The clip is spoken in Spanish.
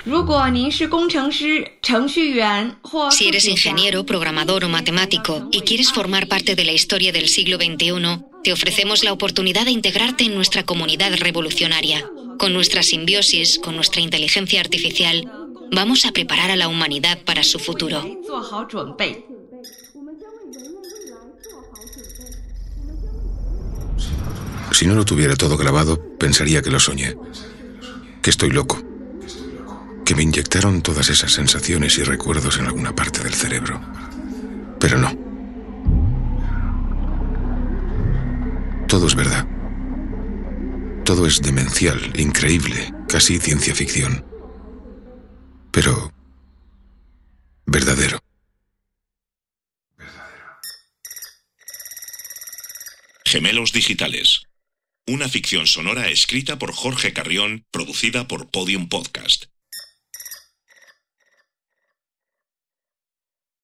Si eres ingeniero, programador o matemático y quieres formar parte de la historia del siglo XXI, te ofrecemos la oportunidad de integrarte en nuestra comunidad revolucionaria. Con nuestra simbiosis, con nuestra inteligencia artificial, vamos a preparar a la humanidad para su futuro. Si no lo tuviera todo grabado, pensaría que lo soñé. Que estoy loco. Que me inyectaron todas esas sensaciones y recuerdos en alguna parte del cerebro. Pero no. Todo es verdad. Todo es demencial, increíble, casi ciencia ficción. Pero verdadero. Gemelos Digitales. Una ficción sonora escrita por Jorge Carrión, producida por Podium Podcast.